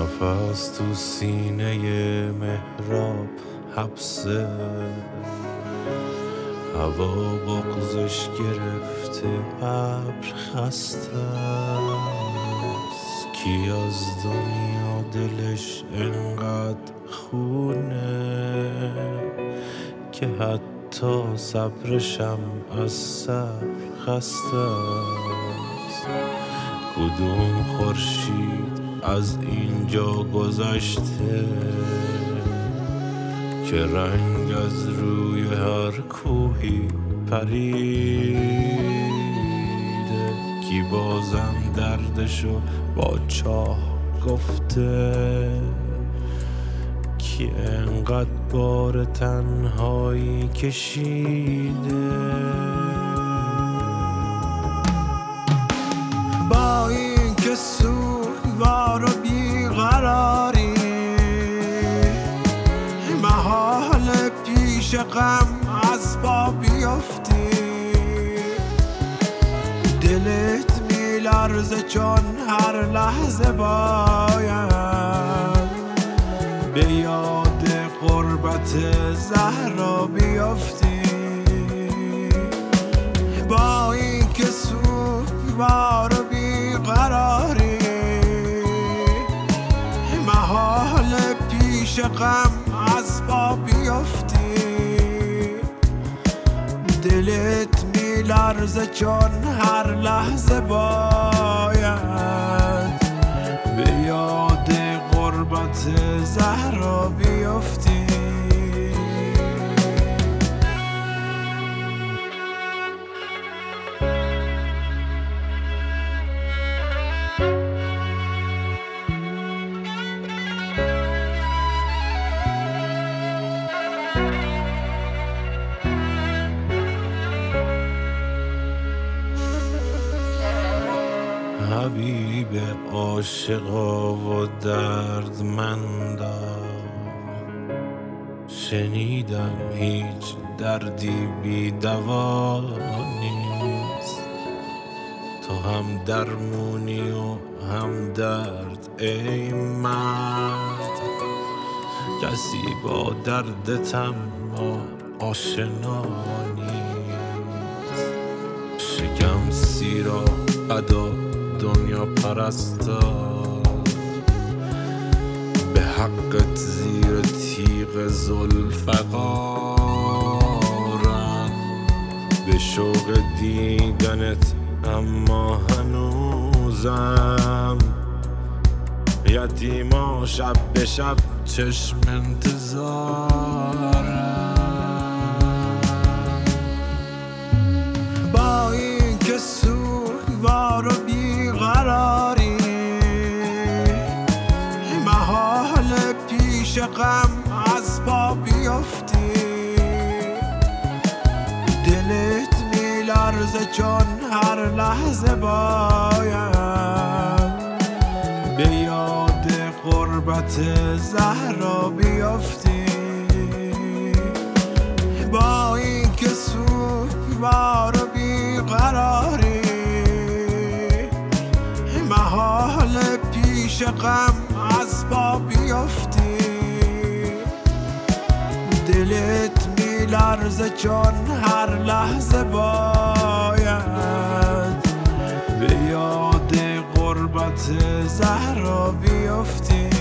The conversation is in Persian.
نفس تو سینه محراب حبسه، هوا بغزش گرفته، ابر خسته است. کی از دنیا دلش انقدر خونه که حتی صبرشم از صبر خسته است. کدوم خورشید از اینجا گذشته که رنگ از روی هر کوهی پریده؟ کی بازم دردشو با چاه گفته؟ کی انقدر بار تنهایی کشیده؟ با این که سوگوار و بیقراری، محال پیش غم از پا بیفتی. دلت میلرزه چون هر لحظه باید به یاد غربت زهرا بیفتی. با این که سوگوار و بیقراری، محال پیش غم از پا بیفتی. دلت میلرزه چون هر لحظه باید به یاد غربت زهرا بیفتی. حبیب عاشقا و دردمندا، شنیدم هیچ دردی بی دوا نیست. تو هم درمونی و هم درد ای مرد، کسی با دردت اما آشنا نیست. شکم سیرا ادا دنیا پرستار، به حقت زیر تیغ ذوالفقارم. به شوق دیدنت اما هنوزم یتیما شب به شب چشم انتظارم. با این که سوگوار و بیقراری، محال پیش غم از پا بیفتی. دلت میلرزه چون هر لحظه باید به یاد غربت زهرا بیفتی. با این که سوگوار و بیقراری، محال پیش غم از پا بیفتی. دلت میلرزه چون هر لحظه باید به یاد غربت زهرا بیفتی.